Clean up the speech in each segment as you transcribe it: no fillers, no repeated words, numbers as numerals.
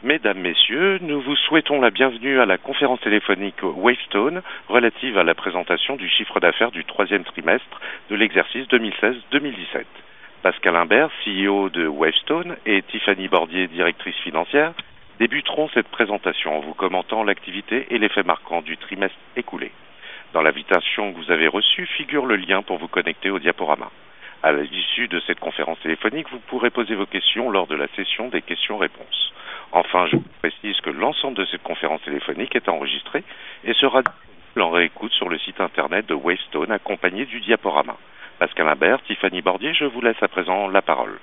Mesdames, Messieurs, nous vous souhaitons la bienvenue à la conférence téléphonique Wavestone relative à la présentation du chiffre d'affaires du troisième trimestre de l'exercice 2016-2017. Pascal Imbert, CEO de Wavestone, et Tiffany Bordier, directrice financière, débuteront cette présentation en vous commentant l'activité et les faits marquants du trimestre écoulé. Dans l'invitation que vous avez reçue figure le lien pour vous connecter au diaporama. À l'issue de cette conférence téléphonique, vous pourrez poser vos questions lors de la session des questions-réponses. Enfin, je vous précise que l'ensemble de cette conférence téléphonique est enregistrée et sera en réécoute sur le site internet de Wavestone accompagné du diaporama. Pascal Imbert, Tiffany Bordier, je vous laisse à présent la parole.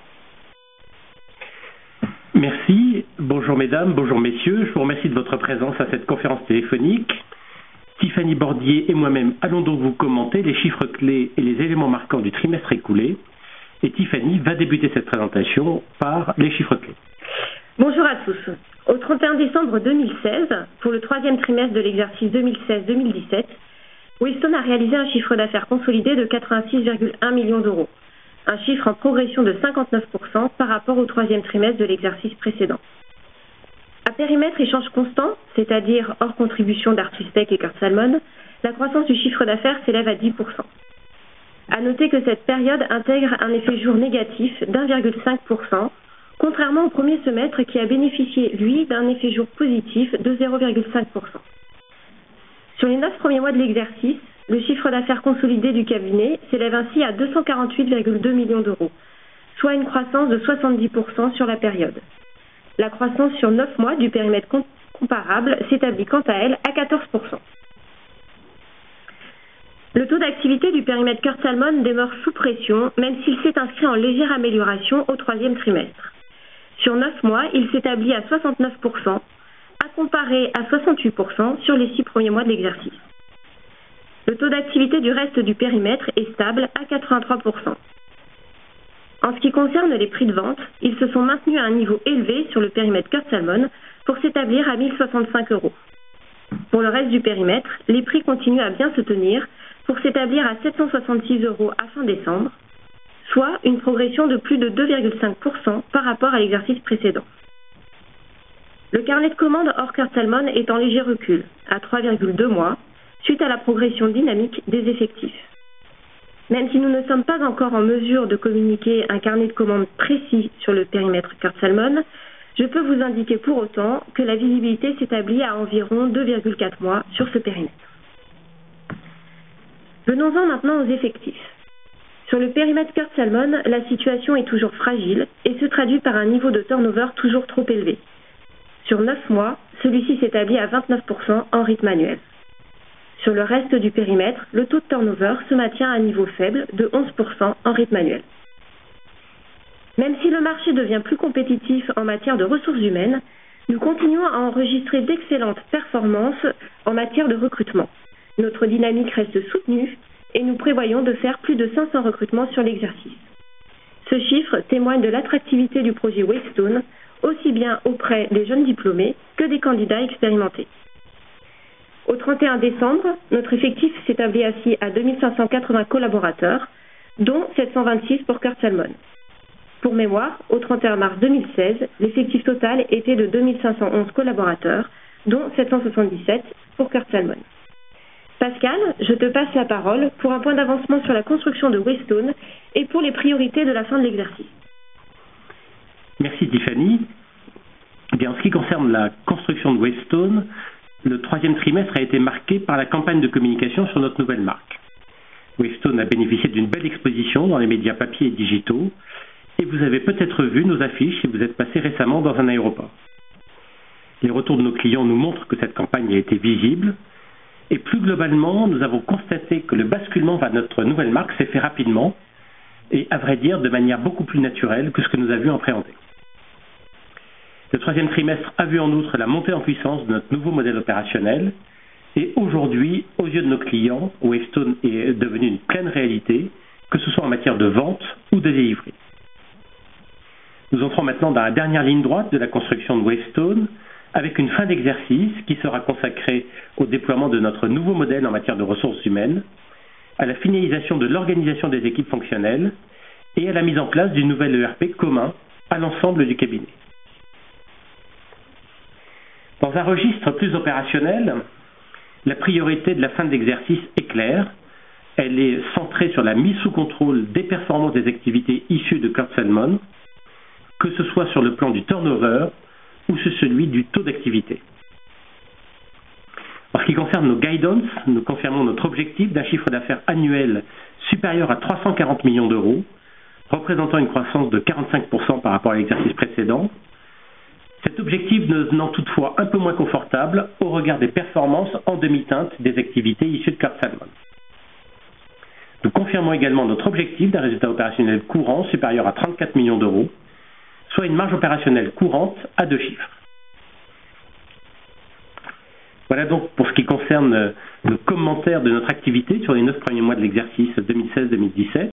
Merci. Bonjour mesdames, bonjour messieurs. Je vous remercie de votre présence à cette conférence téléphonique. Tiffany Bordier et moi-même allons donc vous commenter les chiffres clés et les éléments marquants du trimestre écoulé. Et Tiffany va débuter cette présentation par les chiffres clés. Bonjour à tous. Au 31 décembre 2016, pour le troisième trimestre de l'exercice 2016-2017, Wavestone a réalisé un chiffre d'affaires consolidé de 86,1 millions d'euros, un chiffre en progression de 59% par rapport au troisième trimestre de l'exercice précédent. À périmètre échange constant, c'est-à-dire hors contribution d'Artus Tech et Kurt Salmon, la croissance du chiffre d'affaires s'élève à 10%. À noter que cette période intègre un effet jour négatif d'1,5%, contrairement au premier semestre qui a bénéficié, lui, d'un effet jour positif de 0,5%. Sur les 9 premiers mois de l'exercice, le chiffre d'affaires consolidé du cabinet s'élève ainsi à 248,2 millions d'euros, soit une croissance de 70% sur la période. La croissance sur 9 mois du périmètre comparable s'établit quant à elle à 14%. Le taux d'activité du périmètre Kurt Salmon demeure sous pression, même s'il s'est inscrit en légère amélioration au troisième trimestre. Sur 9 mois, il s'établit à 69%, à comparer à 68% sur les 6 premiers mois de l'exercice. Le taux d'activité du reste du périmètre est stable à 83%. En ce qui concerne les prix de vente, ils se sont maintenus à un niveau élevé sur le périmètre Kurt Salmon pour s'établir à 1065 €. Pour le reste du périmètre, les prix continuent à bien se tenir pour s'établir à 766 € à fin décembre, soit une progression de plus de 2,5% par rapport à l'exercice précédent. Le carnet de commandes hors Kurt Salmon est en léger recul, à 3,2 mois, suite à la progression dynamique des effectifs. Même si nous ne sommes pas encore en mesure de communiquer un carnet de commandes précis sur le périmètre Kurt Salmon, je peux vous indiquer pour autant que la visibilité s'établit à environ 2,4 mois sur ce périmètre. Venons-en maintenant aux effectifs. Sur le périmètre Kurt Salmon, la situation est toujours fragile et se traduit par un niveau de turnover toujours trop élevé. Sur 9 mois, celui-ci s'établit à 29% en rythme annuel. Sur le reste du périmètre, le taux de turnover se maintient à un niveau faible de 11% en rythme annuel. Même si le marché devient plus compétitif en matière de ressources humaines, nous continuons à enregistrer d'excellentes performances en matière de recrutement. Notre dynamique reste soutenue et nous prévoyons de faire plus de 500 recrutements sur l'exercice. Ce chiffre témoigne de l'attractivité du projet Wavestone, aussi bien auprès des jeunes diplômés que des candidats expérimentés. Au 31 décembre, notre effectif s'établit ainsi à 2580 collaborateurs, dont 726 pour Kurt Salmon. Pour mémoire, au 31 mars 2016, l'effectif total était de 2511 collaborateurs, dont 777 pour Kurt Salmon. Pascal, je te passe la parole pour un point d'avancement sur la construction de Wavestone et pour les priorités de la fin de l'exercice. Merci Tiffany. En ce qui concerne la construction de Wavestone, le troisième trimestre a été marqué par la campagne de communication sur notre nouvelle marque. Wavestone a bénéficié d'une belle exposition dans les médias papier et digitaux, et vous avez peut-être vu nos affiches si vous êtes passé récemment dans un aéroport. Les retours de nos clients nous montrent que cette campagne a été visible, et plus globalement, nous avons constaté que le basculement vers notre nouvelle marque s'est fait rapidement, et à vrai dire de manière beaucoup plus naturelle que ce que nous avions appréhendé. Le troisième trimestre a vu en outre la montée en puissance de notre nouveau modèle opérationnel et aujourd'hui, aux yeux de nos clients, Wavestone est devenu une pleine réalité, que ce soit en matière de vente ou de délivrerie. Nous entrons maintenant dans la dernière ligne droite de la construction de Wavestone avec une fin d'exercice qui sera consacrée au déploiement de notre nouveau modèle en matière de ressources humaines, à la finalisation de l'organisation des équipes fonctionnelles et à la mise en place du nouvel ERP commun à l'ensemble du cabinet. Dans un registre plus opérationnel, la priorité de la fin de l'exercice est claire. Elle est centrée sur la mise sous contrôle des performances des activités issues de Kurt Salmon, que ce soit sur le plan du turnover ou sur celui du taux d'activité. En ce qui concerne nos guidance, nous confirmons notre objectif d'un chiffre d'affaires annuel supérieur à 340 millions d'euros, représentant une croissance de 45% par rapport à l'exercice précédent. Cet objectif devenant toutefois un peu moins confortable au regard des performances en demi-teinte des activités issues de Kurt Salmon. Nous confirmons également notre objectif d'un résultat opérationnel courant supérieur à 34 millions d'euros, soit une marge opérationnelle courante à 2 chiffres. Voilà donc pour ce qui concerne le commentaire de notre activité sur les 9 premiers mois de l'exercice 2016-2017.